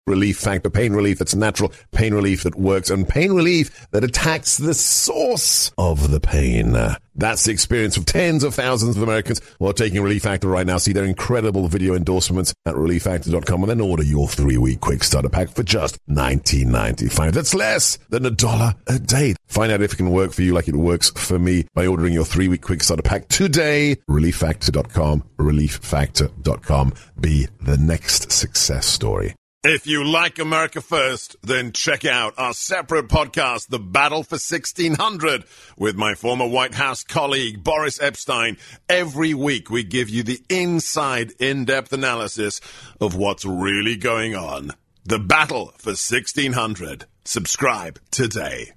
Relief Factor. Pain relief that's natural, pain relief that works, and pain relief that attacks the source of the pain. That's the experience of tens of thousands of Americans who are taking Relief Factor right now. See their incredible video endorsements at relieffactor.com and then order your 3-week quick starter pack for just $19.95. That's less than $1 a day. Find out if it can work for you like it works for me by ordering your 3-week quick starter pack today. relieffactor.com, relieffactor.com. Be the next success story. If you like America First, then check out our separate podcast, The Battle for 1600, with my former White House colleague, Boris Epshteyn. Every week, we give you the inside, in-depth analysis of what's really going on. The Battle for 1600. Subscribe today.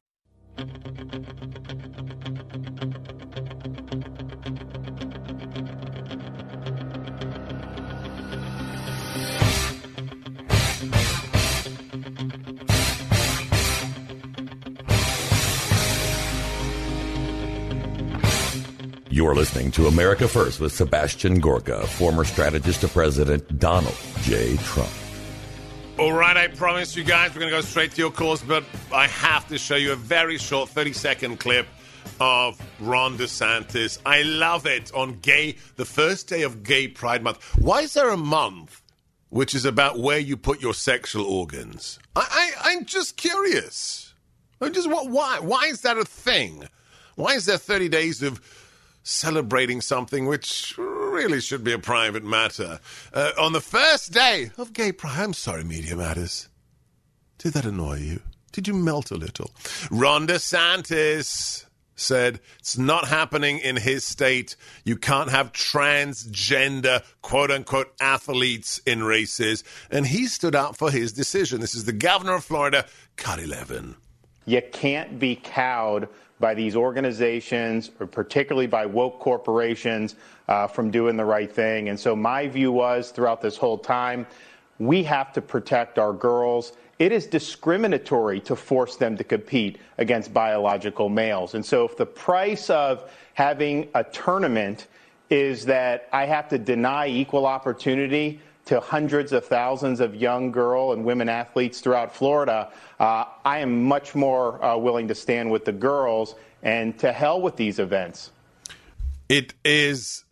You're listening to America First with Sebastian Gorka, former strategist to President Donald J. Trump. All right, I promise you guys we're going to go straight to your calls, but I have to show you a very short 30-second clip of Ron DeSantis. I love it on the first day of Gay Pride Month. Why is there a month which is about where you put your sexual organs? I'm just curious. Why is that a thing? Why is there 30 days of celebrating something which really should be a private matter? On the first day of Gay Pride, I'm sorry, Media Matters. Did that annoy you? Did you melt a little? Ron DeSantis said it's not happening in his state. You can't have transgender, quote-unquote, athletes in races. And he stood up for his decision. This is the governor of Florida, Cut 11. You can't be cowed by these organizations, or particularly by woke corporations, from doing the right thing. And so my view was, throughout this whole time, we have to protect our girls. It is discriminatory to force them to compete against biological males. And so if the price of having a tournament is that I have to deny equal opportunity to hundreds of thousands of young girl and women athletes throughout Florida, I am much more willing to stand with the girls, and to hell with these events. It is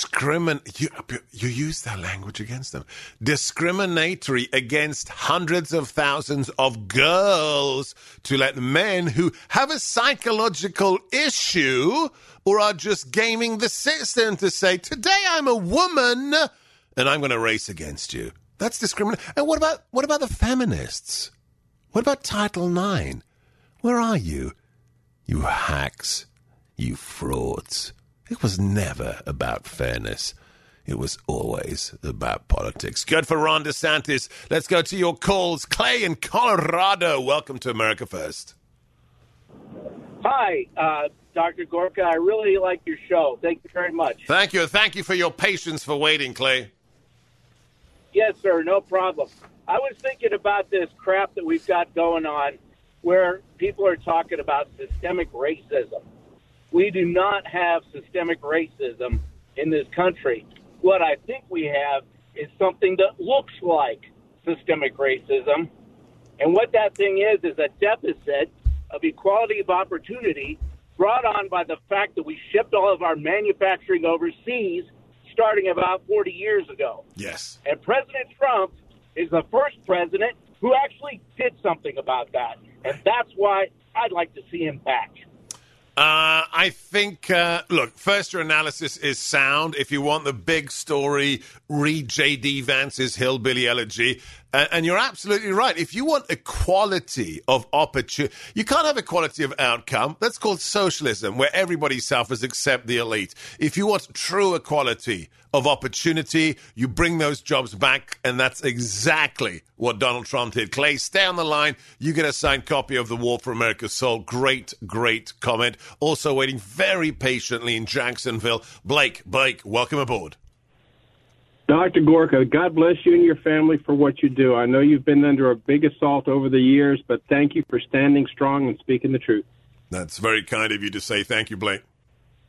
you use that language against them. Discriminatory against hundreds of thousands of girls to let men who have a psychological issue or are just gaming the system to say, today I'm a woman and I'm going to race against you. That's discrimination. And what about the feminists? What about Title IX? Where are you? You hacks. You frauds. It was never about fairness. It was always about politics. Good for Ron DeSantis. Let's go to your calls. Clay in Colorado. Welcome to America First. Hi, Dr. Gorka. I really like your show. Thank you very much. Thank you. Thank you for your patience for waiting, Clay. Yes, sir. No problem. I was thinking about this crap that we've got going on where people are talking about systemic racism. We do not have systemic racism in this country. What I think we have is something that looks like systemic racism. And what that thing is a deficit of equality of opportunity brought on by the fact that we shipped all of our manufacturing overseas starting about 40 years ago. Yes. And President Trump is the first president who actually did something about that. And that's why I'd like to see him back. I think, look, first, your analysis is sound. If you want the big story, read J.D. Vance's Hillbilly Elegy. And you're absolutely right. If you want equality of opportunity, you can't have equality of outcome. That's called socialism, where everybody suffers except the elite. If you want true equality of opportunity, you bring those jobs back, and that's exactly what Donald Trump did. Clay, stay on the line. You get a signed copy of The War for America's Soul. Great, great comment. Also waiting very patiently in Jacksonville, Blake, welcome aboard. Dr. Gorka, God bless you and your family for what you do. I know you've been under a big assault over the years, but thank you for standing strong and speaking the truth. That's very kind of you to say. Thank you, Blake.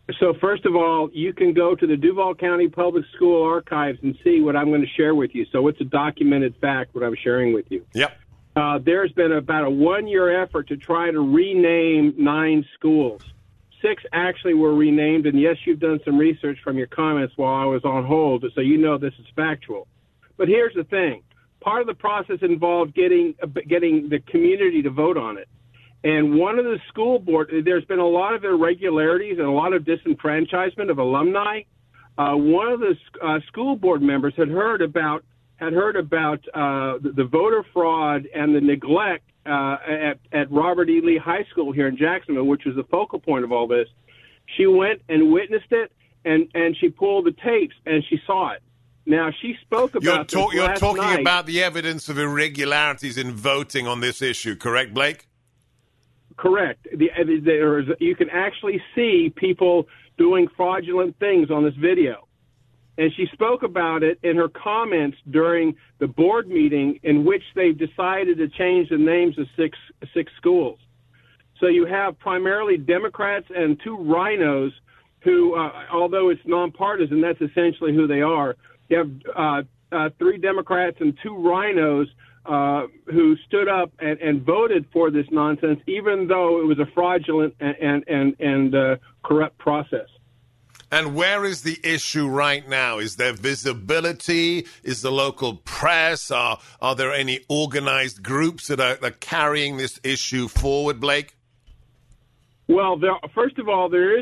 So first of all, you can go to the Duval County Public School archives and see what I'm going to share with you. So it's a documented fact what I'm sharing with you. Yep. There's been about a 1-year effort to try to rename 9 schools. 6 actually were renamed, and yes, you've done some research from your comments while I was on hold, so you know this is factual. But here's the thing. Part of the process involved getting the community to vote on it. And one of the school board, there's been a lot of irregularities and a lot of disenfranchisement of alumni. One of the school board members had heard about the voter fraud and the neglect at Robert E. Lee High School here in Jacksonville, which was the focal point of all this. She went and witnessed it, and she pulled the tapes, and she saw it. Now, she spoke about You're talking about the evidence of irregularities in voting on this issue, correct, Blake? Correct. You can actually see people doing fraudulent things on this video. And she spoke about it in her comments during the board meeting in which they decided to change the names of six schools. So you have primarily Democrats and 2 rhinos who, although it's nonpartisan, that's essentially who they are. You have 3 Democrats and 2 rhinos who stood up and voted for this nonsense, even though it was a fraudulent and corrupt process. And where is the issue right now? Is there visibility? Is the local press? Are there any organized groups that are carrying this issue forward, Blake? Well, first of all, there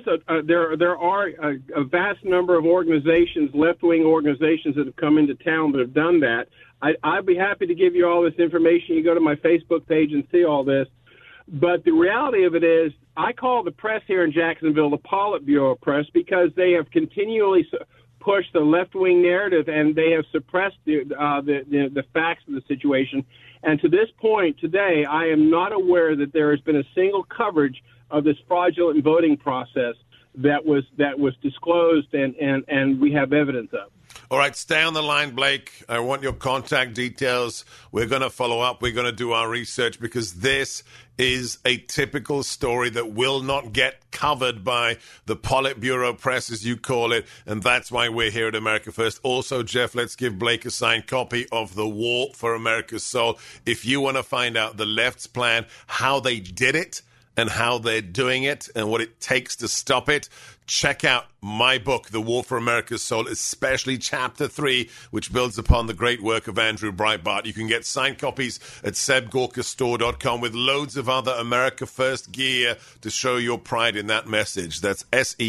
are a vast number of organizations, left-wing organizations, that have come into town that have done that. I'd be happy to give you all this information. You go to my Facebook page and see all this. But the reality of it is, I call the press here in Jacksonville the Politburo press because they have continually pushed the left-wing narrative and they have suppressed the facts of the situation. And to this point today, I am not aware that there has been a single coverage of this fraudulent voting process that was disclosed and we have evidence of. All right, stay on the line, Blake. I want your contact details. We're going to follow up. We're going to do our research because this is a typical story that will not get covered by the Politburo press, as you call it, and that's why we're here at America First. Also, Jeff, let's give Blake a signed copy of The War for America's Soul. If you want to find out the left's plan, how they did it, and how they're doing it and what it takes to stop it, check out my book, The War for America's Soul, especially Chapter 3, which builds upon the great work of Andrew Breitbart. You can get signed copies at SebGorkaStore.com with loads of other America First gear to show your pride in that message. That's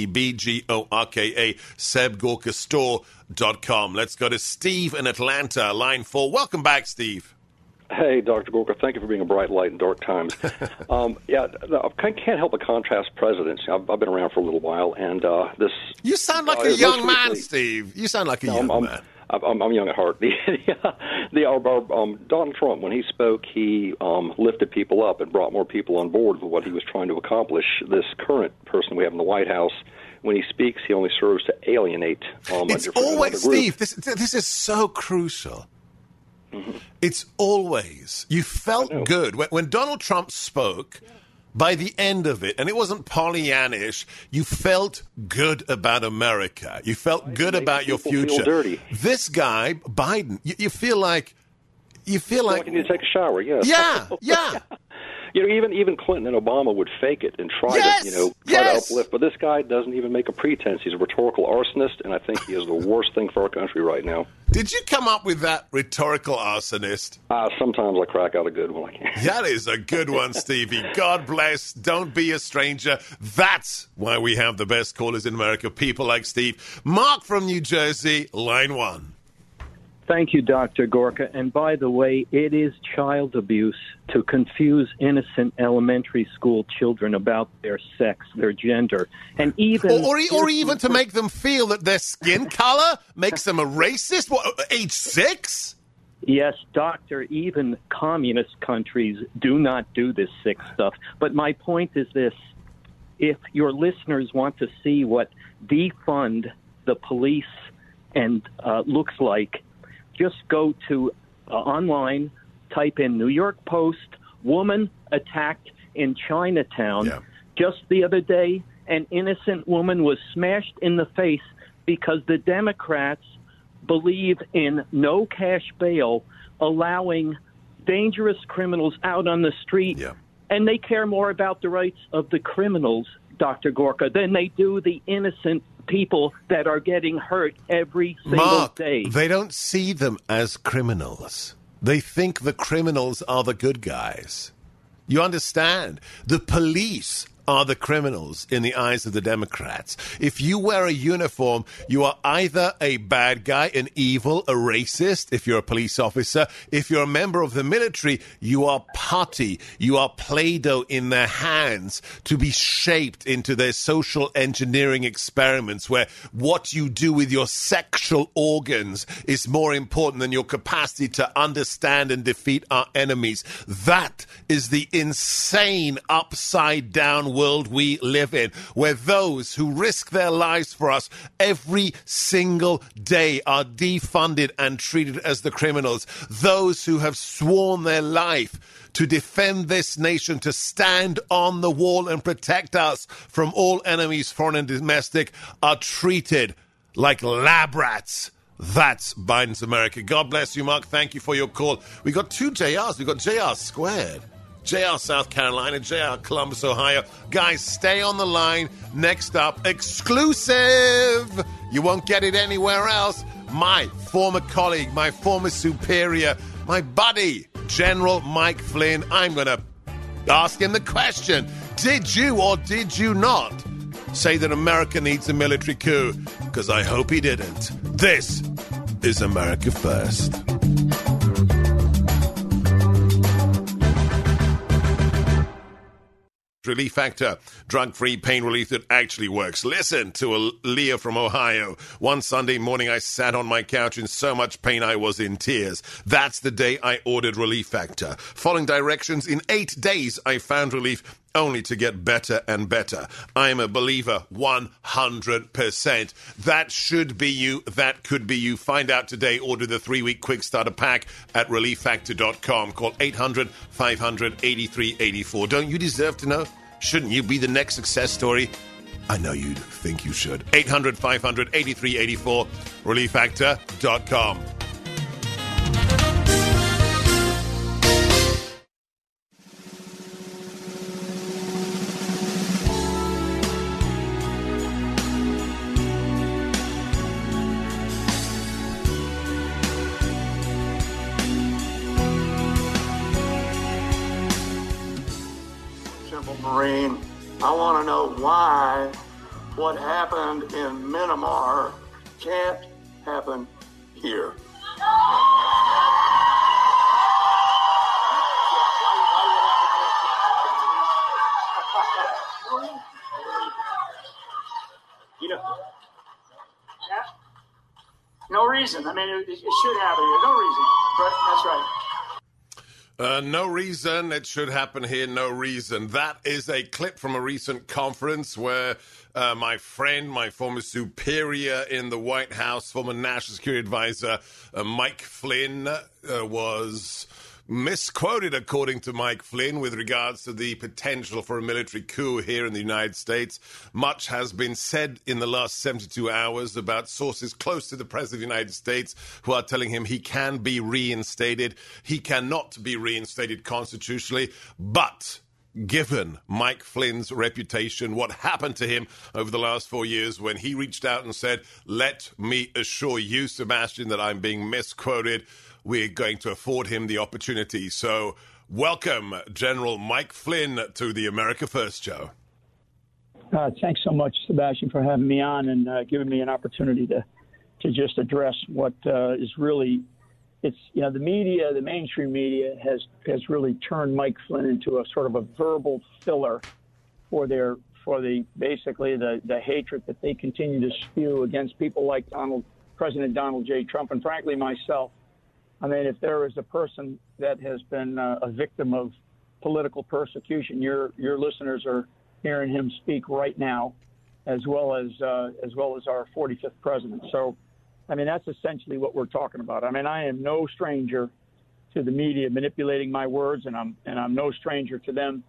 SEBGORKA, SebGorkaStore.com. Let's go to Steve in Atlanta, line 4. Welcome back, Steve. Hey, Dr. Gorka, thank you for being a bright light in dark times. I can't help but contrast presidents. I've been around for a little while, and this... You sound like a young man, Steve. You sound like a young man. I'm young at heart. Donald Trump, when he spoke, he lifted people up and brought more people on board with what he was trying to accomplish. This current person we have in the White House, when he speaks, he only serves to alienate it's always, Steve, this is so crucial. Mm-hmm. It's always, you felt good. When Donald Trump spoke, by the end of it, and it wasn't Pollyannish, you felt good about America. You felt good about your future. Feel dirty. This guy, Biden, you feel like... You feel like you need to take a shower, yes. Yeah. Even Clinton and Obama would fake it and try to uplift. But this guy doesn't even make a pretense. He's a rhetorical arsonist, and I think he is the worst thing for our country right now. Did you come up with that, rhetorical arsonist? Sometimes I crack out a good one. That is a good one, Stevie. God bless. Don't be a stranger. That's why we have the best callers in America, people like Steve. Mark from New Jersey, line 1. Thank you, Dr. Gorka. And by the way, it is child abuse to confuse innocent elementary school children about their sex, their gender, and even... Or even to make them feel that their skin color makes them a racist? What, age 6? Yes, doctor, even communist countries do not do this sick stuff. But my point is this. If your listeners want to see what defund the police and looks like, just go to online, type in New York Post, woman attacked in Chinatown just the other day, an innocent woman was smashed in the face because the Democrats believe in no cash bail, allowing dangerous criminals out on the street, and they care more about the rights of the criminals, Dr. Gorka, than they do the innocent people that are getting hurt every single day. They don't see them as criminals. They think the criminals are the good guys. You understand? The police are the criminals in the eyes of the Democrats. If you wear a uniform, you are either a bad guy, an evil, a racist, if you're a police officer. If you're a member of the military, you are putty. You are Play-Doh in their hands to be shaped into their social engineering experiments where what you do with your sexual organs is more important than your capacity to understand and defeat our enemies. That is the insane upside-down world we live in, where those who risk their lives for us every single day are defunded and treated as the criminals. Those who have sworn their life to defend this nation, to stand on the wall and protect us from all enemies, foreign and domestic, are treated like lab rats. That's Biden's America. God bless you, Mark. Thank you for your call. We got two JRs. We got JR Squared, JR South Carolina, JR Columbus, Ohio. Guys, stay on the line. Next up, exclusive. You won't get it anywhere else. My former colleague, my former superior, my buddy, General Mike Flynn. I'm going to ask him the question. Did you or did you not say that America needs a military coup? Because I hope he didn't. This is America First. Relief Factor, drug-free pain relief that actually works. Listen to Leah from Ohio. One Sunday morning, I sat on my couch in so much pain I was in tears. That's the day I ordered Relief Factor. Following directions, in 8 days, I found relief, only to get better and better. I'm a believer 100%. That should be you. That could be you. Find out today. Order the 3-week quick starter pack at relieffactor.com. Call 800-500-8384. Don't you deserve to know? Shouldn't you be the next success story? I know you think you should. 800-500-8384. relieffactor.com. Marine, I want to know why what happened in Myanmar can't happen here. You know, no reason. I mean, it should happen here. No reason. But that's right. No reason it should happen here. No reason. That is a clip from a recent conference where my friend, my former superior in the White House, former National Security Advisor, Mike Flynn, was misquoted, according to Mike Flynn, with regards to the potential for a military coup here in the United States. Much has been said in the last 72 hours about sources close to the President of the United States who are telling him he can be reinstated. He cannot be reinstated constitutionally, but given Mike Flynn's reputation, what happened to him over the last 4 years when he reached out and said, let me assure you, Sebastian, that I'm being misquoted, we're going to afford him the opportunity. So welcome, General Mike Flynn, to the America First show. Thanks so much, Sebastian, for having me on and giving me an opportunity to just address what is really, it's, you know, the media, the mainstream media has really turned Mike Flynn into a sort of a verbal filler for basically the hatred that they continue to spew against people like President Donald J. Trump, and frankly myself. I mean, if there is a person that has been a victim of political persecution, your listeners are hearing him speak right now, as well as our 45th president. So, I mean, that's essentially what we're talking about. I mean, I am no stranger to the media manipulating my words, and I'm no stranger to them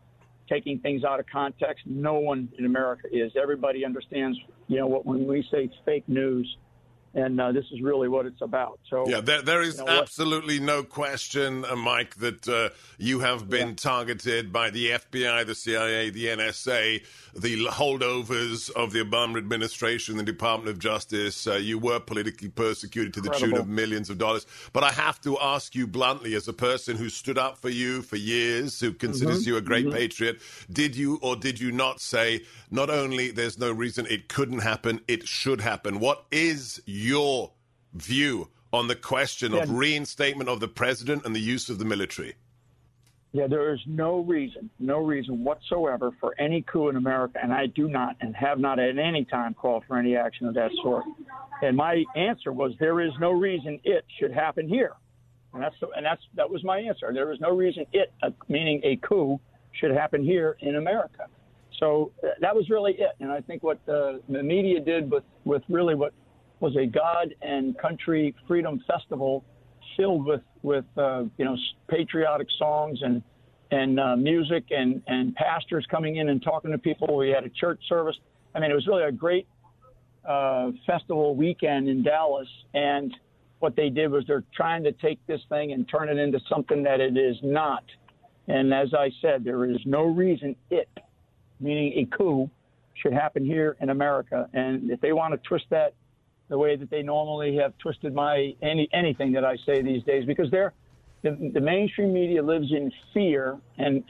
taking things out of context. No one in America is. Everybody understands, when we say it's fake news, and this is really what it's about. So yeah, there is absolutely no question, Mike, that you have been targeted by the FBI, the CIA, the NSA, the holdovers of the Obama administration, the Department of Justice. You were politically persecuted to the tune of millions of dollars. But I have to ask you bluntly, as a person who stood up for you for years, who considers you a great patriot, did you or did you not say, not only there's no reason it couldn't happen, it should happen? What is your view on the question of reinstatement of the president and the use of the military? Yeah, there is no reason whatsoever for any coup in America, and I do not and have not at any time called for any action of that sort. And my answer was there is no reason it should happen here, and that was my answer. There is no reason it, meaning a coup, should happen here in America. So that was really it. And I think what the media did with really what was a God and country freedom festival filled with patriotic songs and music and pastors coming in and talking to people. We had a church service. I mean, it was really a great festival weekend in Dallas. And what they did was they're trying to take this thing and turn it into something that it is not. And as I said, there is no reason it, meaning a coup, should happen here in America. And if they want to twist that the way that they normally have twisted anything that I say these days, because the mainstream media lives in fear, and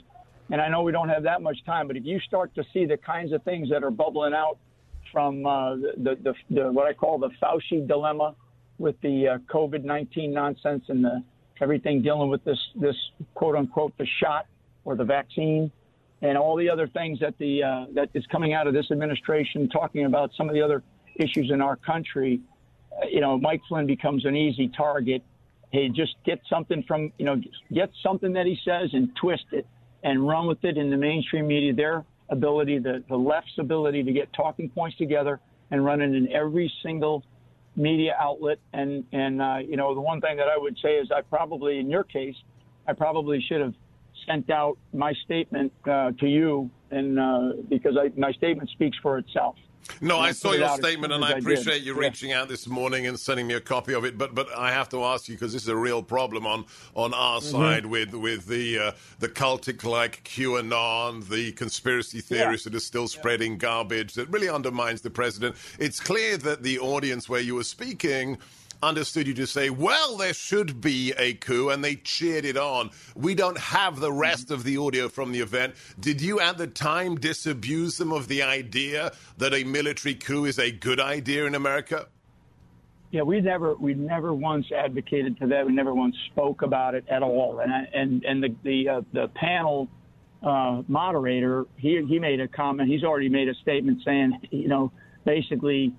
I know we don't have that much time, but if you start to see the kinds of things that are bubbling out from the what I call the Fauci dilemma with the COVID-19 nonsense and everything dealing with this quote unquote the shot or the vaccine, and all the other things that that is coming out of this administration, talking about some of the other issues in our country, Mike Flynn becomes an easy target. Hey, just get something get something that he says and twist it and run with it in the mainstream media. Their ability, the left's ability to get talking points together and run it in every single media outlet. And the one thing that I would say is in your case, I probably should have sent out my statement to you, and because my statement speaks for itself. No, I saw your statement, and I appreciate you reaching out this morning and sending me a copy of it. But I have to ask you, because this is a real problem on our side with the cultic like QAnon, the conspiracy theorists that are still spreading garbage that really undermines the president. It's clear that the audience where you were speaking understood you to say, well, there should be a coup, and they cheered it on. We don't have the rest of the audio from the event. Did you at the time disabuse them of the idea that a military coup is a good idea in America? Yeah, we never once advocated for that. We never once spoke about it at all. And the panel moderator, he made a comment. He's already made a statement saying, basically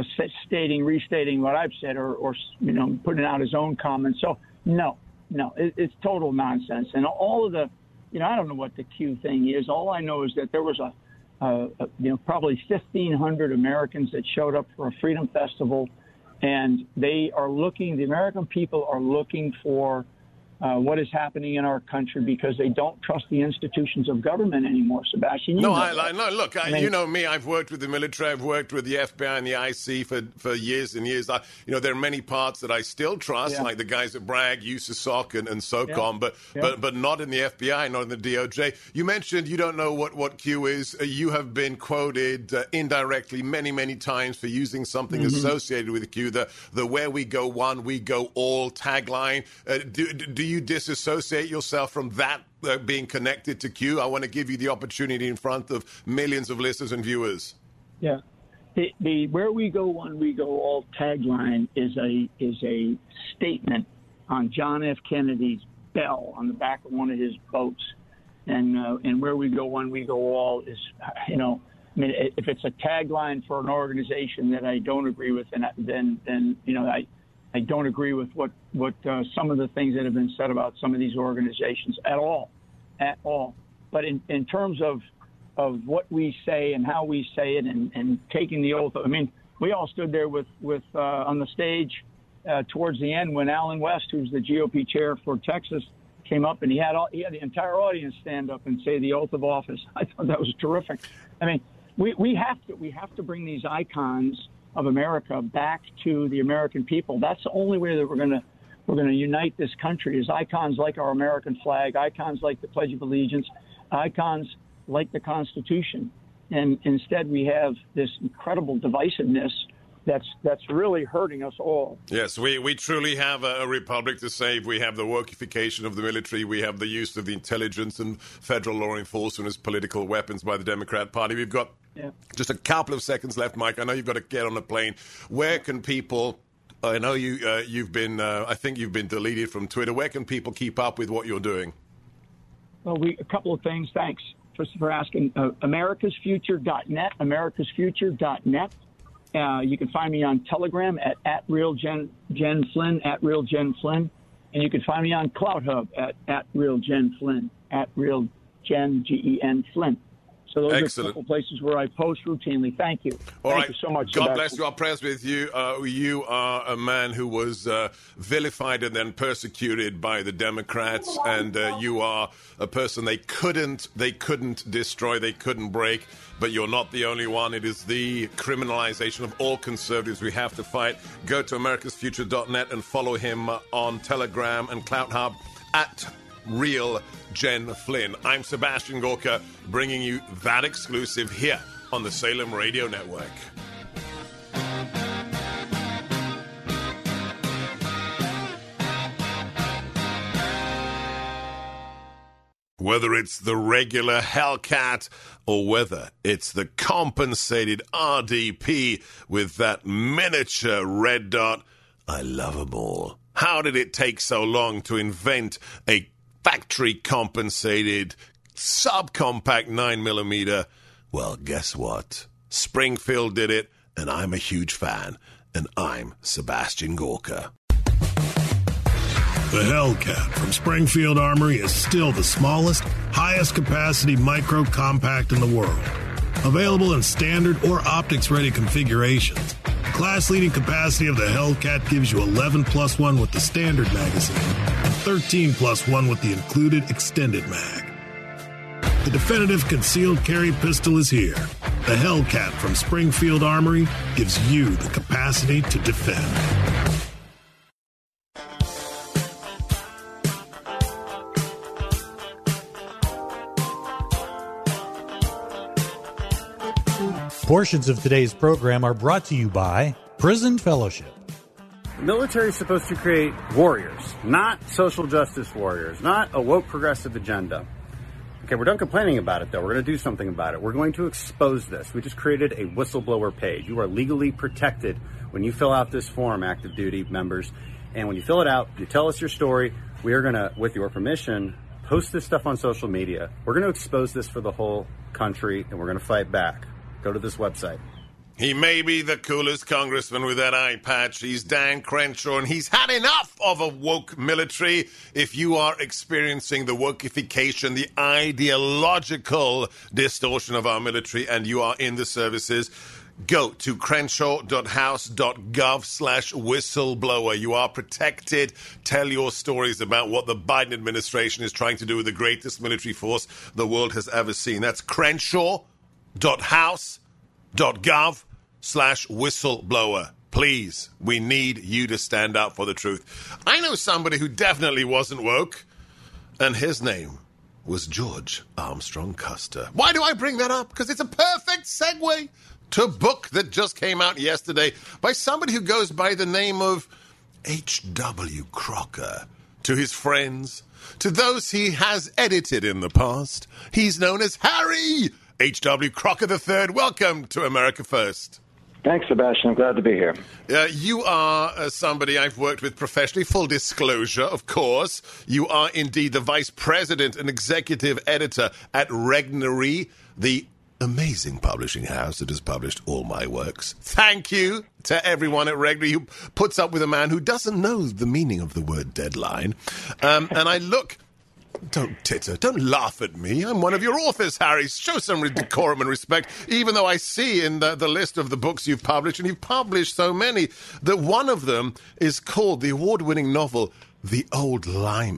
restating what I've said, or putting out his own comments. So no, it's total nonsense. And all of the, I don't know what the Q thing is. All I know is that there was probably 1,500 Americans that showed up for a freedom festival, and the American people are looking for what is happening in our country because they don't trust the institutions of government anymore, Sebastian. Look, you know me. I've worked with the military. I've worked with the FBI and the IC for years and years. There are many parts that I still trust, like the guys at Bragg, USASOC, and SOCOM, but not in the FBI, not in the DOJ. You mentioned you don't know what Q is. You have been quoted indirectly many, many times for using something associated with Q, the "Where we go one, we go all" tagline. Do you disassociate yourself from that being connected to Q? I want to give you the opportunity in front of millions of listeners and viewers. Yeah. The "Where we go one, we go all" tagline is a statement on John F. Kennedy's bell on the back of one of his boats. And "Where we go one, we go all" is, if it's a tagline for an organization that I don't agree with, then I don't agree with what some of the things that have been said about some of these organizations at all. But in terms of what we say and how we say it and taking the oath, we all stood there with on the stage towards the end when Alan West, who's the GOP chair for Texas, came up and he had the entire audience stand up and say the oath of office. I thought that was terrific. I mean, we have to bring these icons of America back to the American people. That's the only way that we're going to unite this country, is icons like our American flag, icons like the Pledge of Allegiance, icons like the Constitution. And instead we have this incredible divisiveness that's really hurting us all. Yes, we truly have a republic to save. We have the workification of the military. We have the use of the intelligence and federal law enforcement as political weapons by the Democrat Party. We've got just a couple of seconds left, Mike. I know you've got to get on a plane. Where can people... I know you've been... I think you've been deleted from Twitter. Where can people keep up with what you're doing? Well, a couple of things. Thanks for asking. Americasfuture.net, americasfuture.net. You can find me on Telegram at RealGenFlynn, at RealGenFlynn. And you can find me on CloutHub at RealGenFlynn, at RealGen, G-E-N, Flynn. So those are a couple places where I post routinely. Thank you. Thank you so much. God bless you. Our prayers with you. You are a man who was vilified and then persecuted by the Democrats, and you are a person they couldn't destroy, they couldn't break. But you're not the only one. It is the criminalization of all conservatives we have to fight. Go to americasfuture.net and follow him on Telegram and CloutHub at Real Jen Flynn. I'm Sebastian Gorka, bringing you that exclusive here on the Salem Radio Network. Whether it's the regular Hellcat or whether it's the compensated RDP with that miniature red dot, I love them all. How did it take so long to invent a factory-compensated, subcompact 9mm? Well, guess what? Springfield did it, and I'm a huge fan. And I'm Sebastian Gorka. The Hellcat from Springfield Armory is still the smallest, highest-capacity micro-compact in the world. Available in standard or optics-ready configurations. The class-leading capacity of the Hellcat gives you 11+1 with the standard magazine and 13+1 with the included extended mag. The definitive concealed carry pistol is here. The Hellcat from Springfield Armory gives you the capacity to defend. Portions of today's program are brought to you by Prison Fellowship. The military is supposed to create warriors, not social justice warriors, not a woke progressive agenda. Okay, we're done complaining about it, though. We're going to do something about it. We're going to expose this. We just created a whistleblower page. You are legally protected when you fill out this form, active duty members. And when you fill it out, you tell us your story. We are going to, with your permission, post this stuff on social media. We're going to expose this for the whole country, and we're going to fight back. Go to this website. He may be the coolest congressman with that eye patch. He's Dan Crenshaw, and he's had enough of a woke military. If you are experiencing the wokeification, the ideological distortion of our military, and you are in the services, go to crenshaw.house.gov/whistleblower. You are protected. Tell your stories about what the Biden administration is trying to do with the greatest military force the world has ever seen. That's crenshaw.house.gov/whistleblower. Please, we need you to stand up for the truth. I know somebody who definitely wasn't woke, and his name was George Armstrong Custer. Why do I bring that up? Because it's a perfect segue to a book that just came out yesterday by somebody who goes by the name of H.W. Crocker. To his friends, to those he has edited in the past, he's known as Harry H.W. Crocker III. Welcome to America First. Thanks, Sebastian. I'm glad to be here. You are somebody I've worked with professionally. Full disclosure, of course. You are indeed the vice president and executive editor at Regnery, the amazing publishing house that has published all my works. Thank you to everyone at Regnery who puts up with a man who doesn't know the meaning of the word deadline. And I look... Don't titter. Don't laugh at me. I'm one of your authors, Harry. Show some decorum and respect, even though I see in the list of the books you've published, and you've published so many, that one of them is called the award-winning novel, The Old Limey.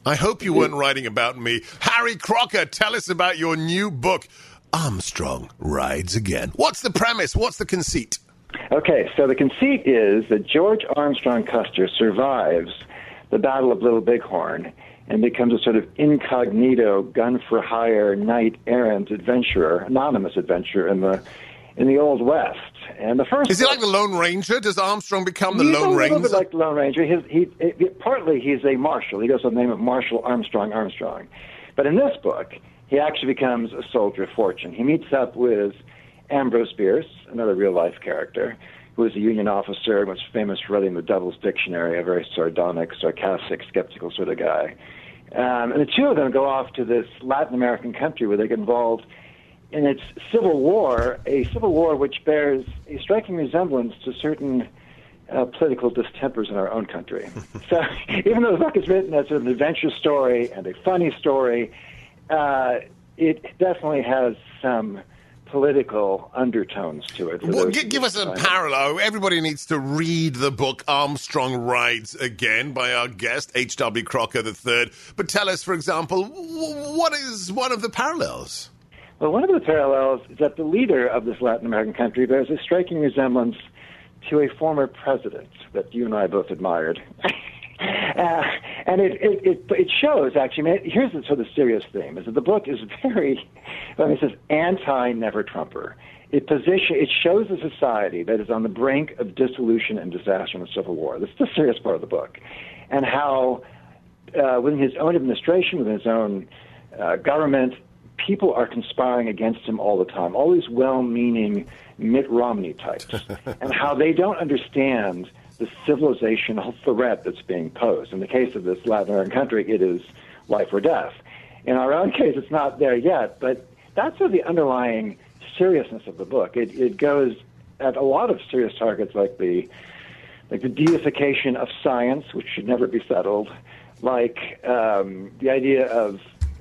I hope you weren't writing about me. Harry Crocker, tell us about your new book, Armstrong Rides Again. What's the premise? What's the conceit? Okay, so the conceit is that George Armstrong Custer survives the Battle of Little Bighorn and becomes a sort of incognito, gun-for-hire, knight-errant adventurer, anonymous adventurer in the Old West. And the first is he like the Lone Ranger? Does Armstrong become the Lone Ranger? He's a little bit like the Lone Ranger. Partly he's a marshal. He goes by the name of Marshal Armstrong. But in this book, he actually becomes a soldier of fortune. He meets up with Ambrose Bierce, another real-life character, who was a Union officer and was famous for writing the Devil's Dictionary, a very sardonic, sarcastic, skeptical sort of guy. And the two of them go off to this Latin American country where they get involved in its civil war, a civil war which bears a striking resemblance to certain political distempers in our own country. So even though the book is written as an adventure story and a funny story, it definitely has some political undertones to it. Well, give us a parallel. Everybody needs to read the book Armstrong Rides Again by our guest, H.W. Crocker III. But tell us, for example, what is one of the parallels? Well, one of the parallels is that the leader of this Latin American country bears a striking resemblance to a former president that you and I both admired. And it shows, actually, here's the sort of serious theme, is that the book is very, it says anti-never-Trumper. It shows a society that is on the brink of dissolution and disaster and civil war. This is the serious part of the book. And how within his own administration, within his own government, people are conspiring against him all the time, all these well-meaning Mitt Romney types, and how they don't understand the civilizational threat that's being posed. In the case of this Latin American country, it is life or death. In our own case, it's not there yet, but that's sort of the underlying seriousness of the book. It goes at a lot of serious targets, like the deification of science, which should never be settled, like the idea of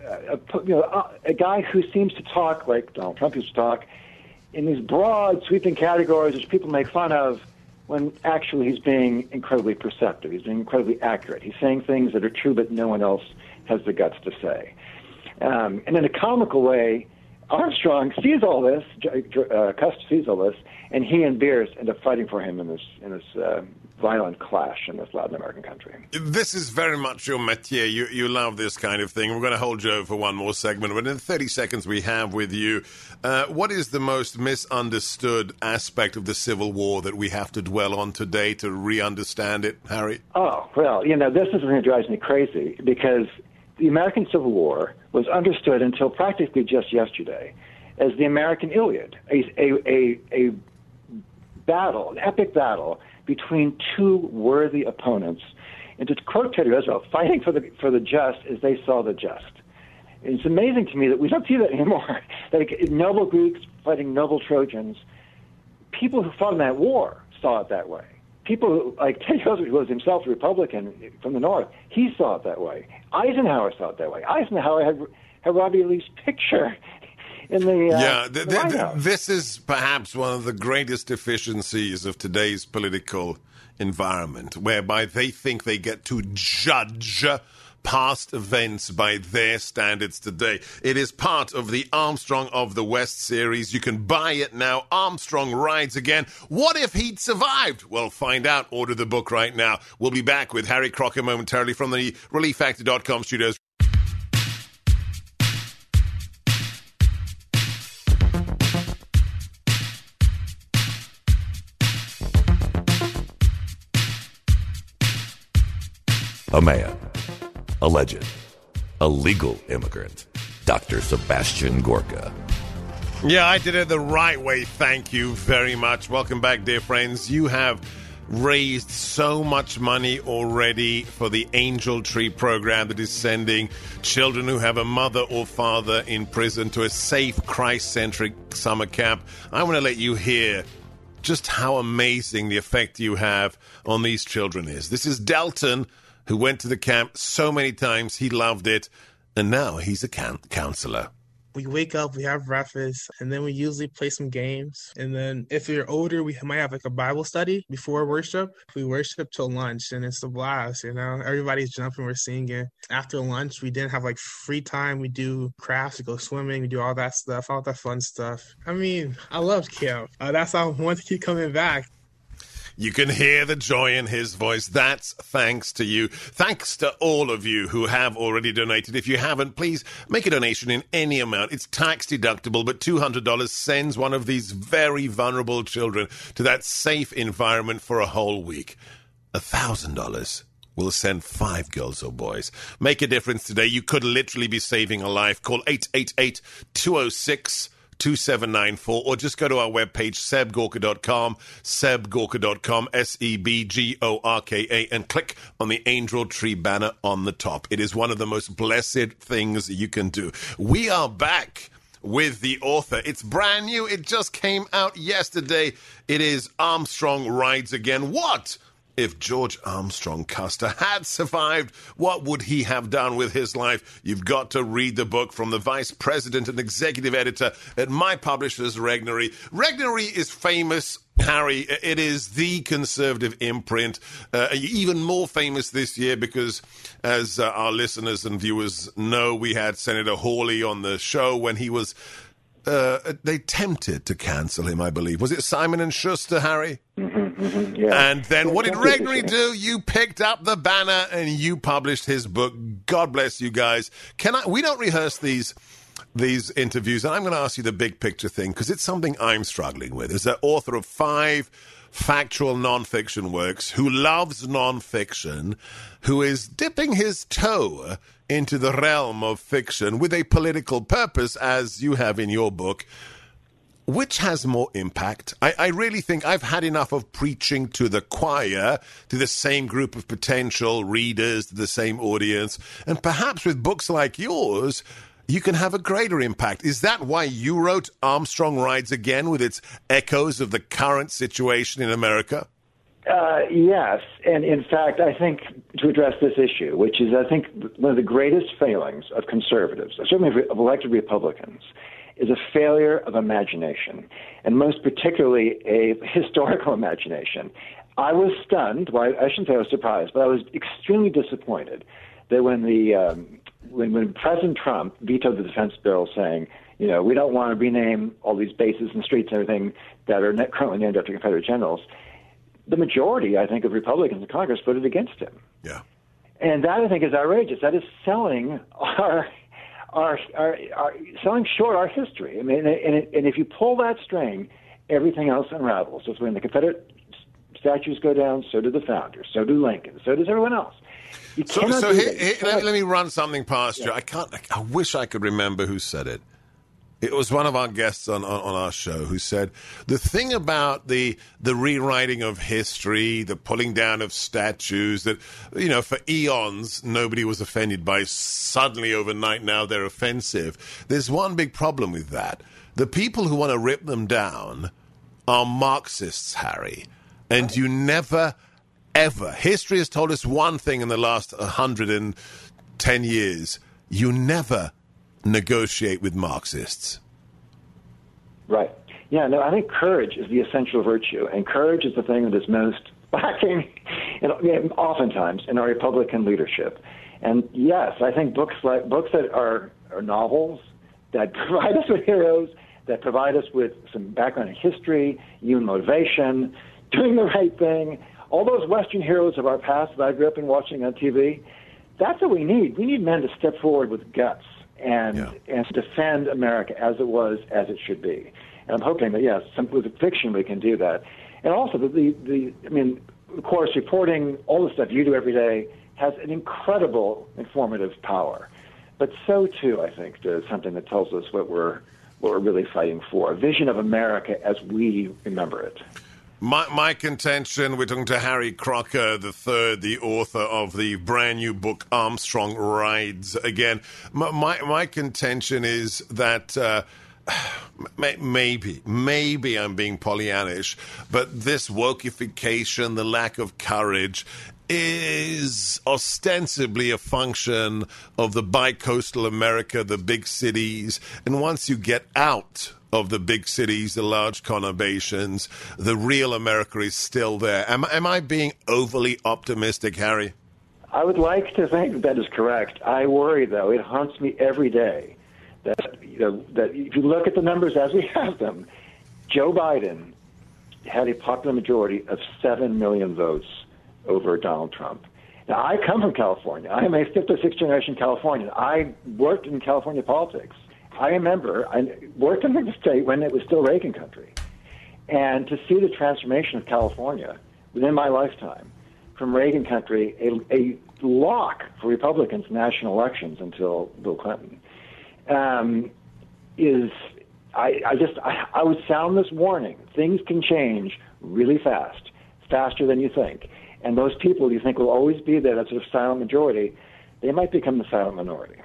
a guy who seems to talk like Donald Trump used to talk in these broad, sweeping categories which people make fun of, when actually he's being incredibly perceptive. He's being incredibly accurate. He's saying things that are true but no one else has the guts to say. And in a comical way, Armstrong sees all this, Custer sees all this, and he and Bierce end up fighting for him in this violent clash in this Latin American country. This is very much your métier. You love this kind of thing. We're going to hold you over for one more segment, but in the 30 seconds we have with you, what is the most misunderstood aspect of the Civil War that we have to dwell on today to re-understand it, Harry? Oh, well, this is something that drives me crazy, because the American Civil War was understood until practically just yesterday as the American Iliad, a battle, an epic battle between two worthy opponents, and to quote Teddy Roosevelt, fighting for the just as they saw the just. And it's amazing to me that we don't see that anymore. Like noble Greeks fighting noble Trojans, people who fought in that war saw it that way. People like Teddy Roosevelt, who was himself a Republican from the North, he saw it that way. Eisenhower saw it that way. Eisenhower had Robbie Lee's picture in the White House. This is perhaps one of the greatest deficiencies of today's political environment, whereby they think they get to judge past events by their standards today. It is part of the Armstrong of the West series. You can buy it now. Armstrong Rides Again. What if he'd survived? Well, find out. Order the book right now. We'll be back with Harry Crocker momentarily from the ReliefFactor.com studios. A man, a legend, a legal immigrant, Dr. Sebastian Gorka. Yeah, I did it the right way. Thank you very much. Welcome back, dear friends. You have raised so much money already for the Angel Tree program that is sending children who have a mother or father in prison to a safe, Christ-centric summer camp. I want to let you hear just how amazing the effect you have on these children is. This is Delton, who went to the camp so many times. He loved it, and now he's a counselor. We wake up, we have breakfast, and then we usually play some games. And then if you're older, we might have like a Bible study before worship. We worship till lunch, and it's a blast, you know. Everybody's jumping, we're singing. After lunch, we didn't have like free time. We do crafts, we go swimming, we do all that stuff, all that fun stuff. I mean, I love camp. That's how I want to keep coming back. You can hear the joy in his voice. That's thanks to you. Thanks to all of you who have already donated. If you haven't, please make a donation in any amount. It's tax deductible, but $200 sends one of these very vulnerable children to that safe environment for a whole week. $1,000 will send 5 girls or boys. Make a difference today. You could literally be saving a life. Call 888-206-2794 or just go to our webpage, sebgorka.com, sebgorka.com, SEBGORKA, and click on the angel tree banner on the top. It is one of the most blessed things you can do. We are back with the author. It's brand new. It just came out yesterday. It is Armstrong Rides Again. What if George Armstrong Custer had survived? What would he have done with his life? You've got to read the book from the vice president and executive editor at my publishers, Regnery. Regnery is famous, Harry. It is the conservative imprint, even more famous this year because, as our listeners and viewers know, we had Senator Hawley on the show when he was they attempted to cancel him, I believe. Was it Simon & Schuster, Harry? Mm-hmm, yeah. And then what did Regnery do? You picked up the banner and you published his book. God bless you guys. We don't rehearse these interviews, and I'm going to ask you the big picture thing because it's something I'm struggling with. As the author of 5 factual nonfiction works, who loves nonfiction, who is dipping his toe into the realm of fiction with a political purpose, as you have in your book. Which has more impact? I really think I've had enough of preaching to the choir, to the same group of potential readers, to the same audience. And perhaps with books like yours, you can have a greater impact. Is that why you wrote Armstrong Rides Again with its echoes of the current situation in America? Yes. And in fact, I think to address this issue, which is, I think, one of the greatest failings of conservatives, certainly of elected Republicans, is a failure of imagination, and most particularly a historical imagination. I was stunned. Well, I shouldn't say I was surprised, but I was extremely disappointed that when President Trump vetoed the defense bill saying, you know, we don't want to rename all these bases and streets and everything that are currently named after Confederate generals, the majority, I think, of Republicans in Congress voted against him. Yeah. And that, I think, is outrageous. That is selling selling short our history. I mean, and if you pull that string, everything else unravels. So when the Confederate statues go down, so do the founders, so do Lincoln, so does everyone else. Let me run something past you. I wish I could remember who said it. It was one of our guests on our show who said the thing about the rewriting of history, the pulling down of statues that, you know, for eons nobody was offended by, suddenly overnight now they're offensive. There's one big problem with that. The people who want to rip them down are Marxists, Harry. And you never, ever, history has told us one thing in the last 110 years. You never negotiate with Marxists. Right. Yeah, no, I think courage is the essential virtue, and courage is the thing that is most lacking oftentimes in our Republican leadership. And yes, I think books that are novels that provide us with heroes, that provide us with some background in history, human motivation, doing the right thing, all those Western heroes of our past that I grew up in watching on TV, that's what we need. We need men to step forward with guts and defend America as it was, as it should be. And I'm hoping that, yes, with fiction we can do that. And also, of course, reporting all the stuff you do every day has an incredible informative power. But so, too, I think, does something that tells us what we're really fighting for, a vision of America as we remember it. My contention, we're talking to Harry Crocker III, the author of the brand new book, Armstrong Rides Again. My contention is that maybe I'm being Pollyannish, but this wokeification, the lack of courage, is ostensibly a function of the bi-coastal America, the big cities. And once you get out of the big cities, the large conurbations, the real America is still there. Am I being overly optimistic, Harry? I would like to think that is correct. I worry, though. It haunts me every day that if you look at the numbers as we have them, Joe Biden had a popular majority of 7 million votes over Donald Trump. Now, I come from California. I am a fifth or sixth generation Californian. I worked in California politics. I remember I worked in the state when it was still Reagan country. And to see the transformation of California within my lifetime, from Reagan country, a lock for Republicans in national elections until Bill Clinton, I would sound this warning. Things can change really fast, faster than you think. And those people you think will always be there, that sort of silent majority, they might become the silent minority.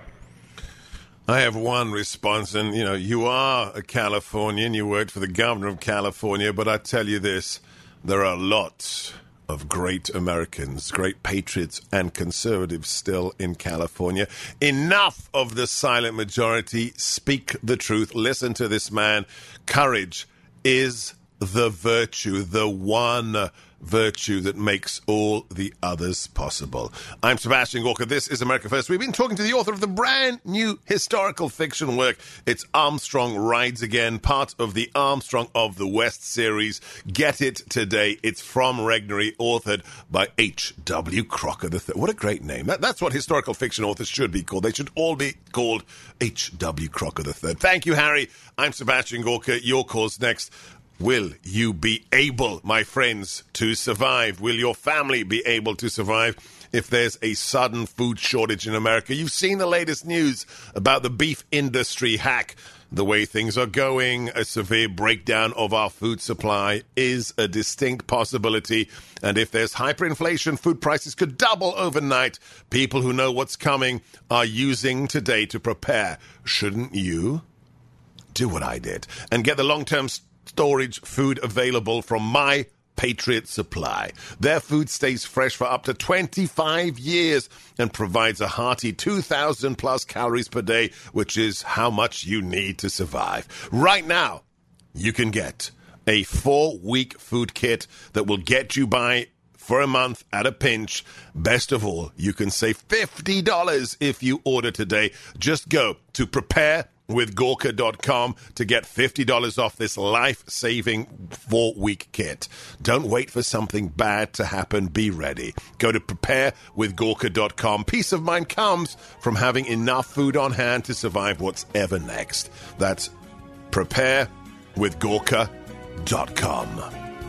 I have one response, and, you are a Californian. You worked for the governor of California, but I tell you this, there are lots of great Americans, great patriots and conservatives still in California. Enough of the silent majority. Speak the truth. Listen to this man. Courage is the virtue, the one virtue that makes all the others possible. I'm Sebastian Gorka. This is America First. We've been talking to the author of the brand new historical fiction work. It's Armstrong Rides Again, part of the Armstrong of the West series. Get it today. It's from Regnery, authored by H.W. Crocker III. What a great name. That's what historical fiction authors should be called. They should all be called H.W. Crocker III. Thank you, Harry. I'm Sebastian Gorka. Your call's next. Will you be able, my friends, to survive? Will your family be able to survive if there's a sudden food shortage in America? You've seen the latest news about the beef industry hack. The way things are going, a severe breakdown of our food supply is a distinct possibility. And if there's hyperinflation, food prices could double overnight. People who know what's coming are using today to prepare. Shouldn't you do what I did and get the long-term storage food available from My Patriot Supply? Their food stays fresh for up to 25 years and provides a hearty 2,000 plus calories per day, which is how much you need to survive. Right now, you can get a 4-week food kit that will get you by for a month at a pinch. Best of all, you can save $50 if you order today. Just go to preparewithgorka.com to get $50 off this life-saving 4-week kit. Don't wait for something bad to happen. Be ready. Go to preparewithgorka.com. Peace of mind comes from having enough food on hand to survive whatever next. That's preparewithgorka.com.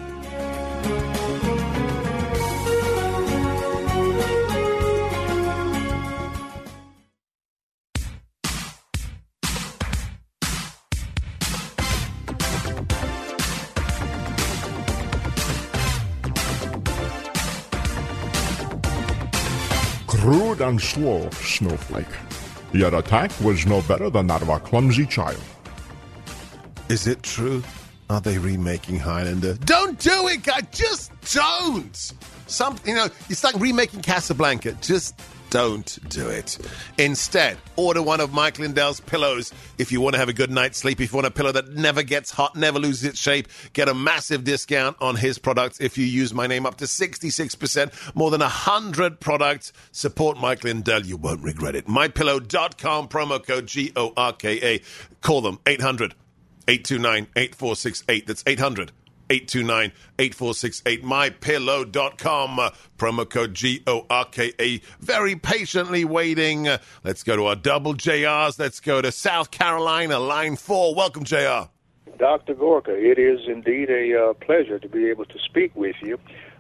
Rude and slow, Snowflake. Your attack was no better than that of a clumsy child. Is it true? Are they remaking Highlander? Don't do it, guys! Just don't! It's like remaking Casablanca. Just don't do it. Instead, order one of Mike Lindell's pillows if you want to have a good night's sleep. If you want a pillow that never gets hot, never loses its shape, get a massive discount on his products if you use my name, up to 66%. More than 100 products. Support Mike Lindell. You won't regret it. MyPillow.com, promo code GORKA. Call them 800-829-8468. That's 800-829-8468. MyPillow.com, promo code GORKA. Very patiently waiting. Let's go to our double JRs. Let's go to South Carolina, line 4. Welcome, JR. Dr. Gorka, it is indeed a pleasure to be able to speak with you.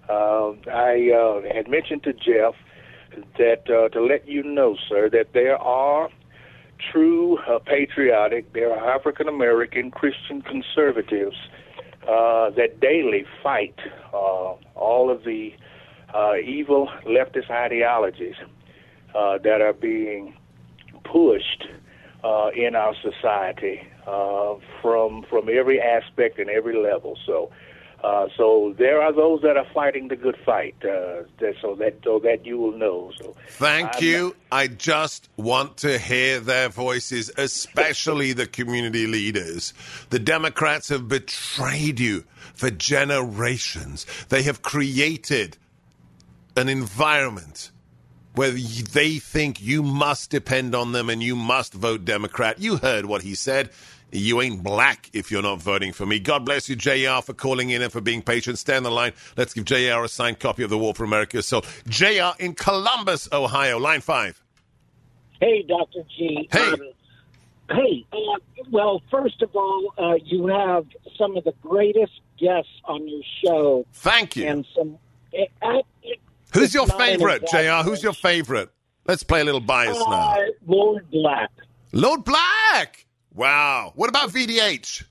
I had mentioned to Jeff that to let you know, sir, that there are true patriotic, there are African-American Christian conservatives that daily fight all of the evil leftist ideologies that are being pushed in our society from every aspect and every level. So So there are those that are fighting the good fight, so that you will know. So thank you. I just want to hear their voices, especially the community leaders. The Democrats have betrayed you for generations. They have created an environment where they think you must depend on them and you must vote Democrat. You heard what he said. You ain't black if you're not voting for me. God bless you, JR, for calling in and for being patient. Stay on the line. Let's give JR a signed copy of The War for America. So, JR in Columbus, Ohio, line 5. Hey, Dr. G. Hey. Well, first of all, you have some of the greatest guests on your show. Thank you. And some. Who's your favorite, JR? Who's your favorite? Let's play a little bias now. Lord Black. Lord Black! Wow. What about VDH?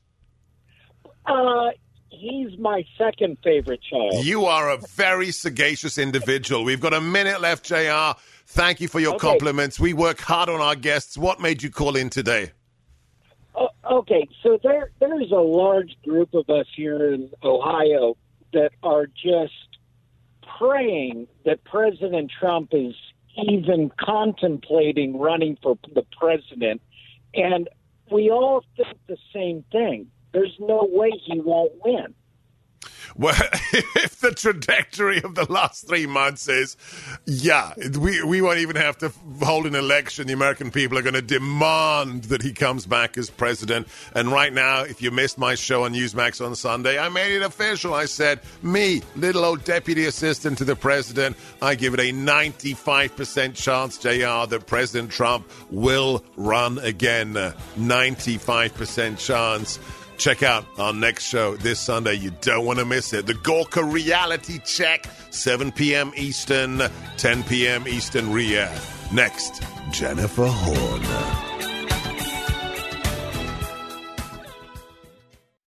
He's my second favorite child. You are a very sagacious individual. We've got a minute left, JR. Thank you for your compliments. We work hard on our guests. What made you call in today? Okay, so there's a large group of us here in Ohio that are just praying that President Trump is even contemplating running for the president. And we all think the same thing. There's no way he won't win. Well, if the trajectory of the last 3 months is, we won't even have to hold an election. The American people are going to demand that he comes back as president. And right now, if you missed my show on Newsmax on Sunday, I made it official. I said, me, little old deputy assistant to the president, I give it a 95% chance, JR, that President Trump will run again. 95% chance. Check out our next show this Sunday. You don't want to miss it. The Gorka Reality Check, 7 p.m. Eastern, 10 p.m. Eastern Riyadh. Next, Jennifer Horner.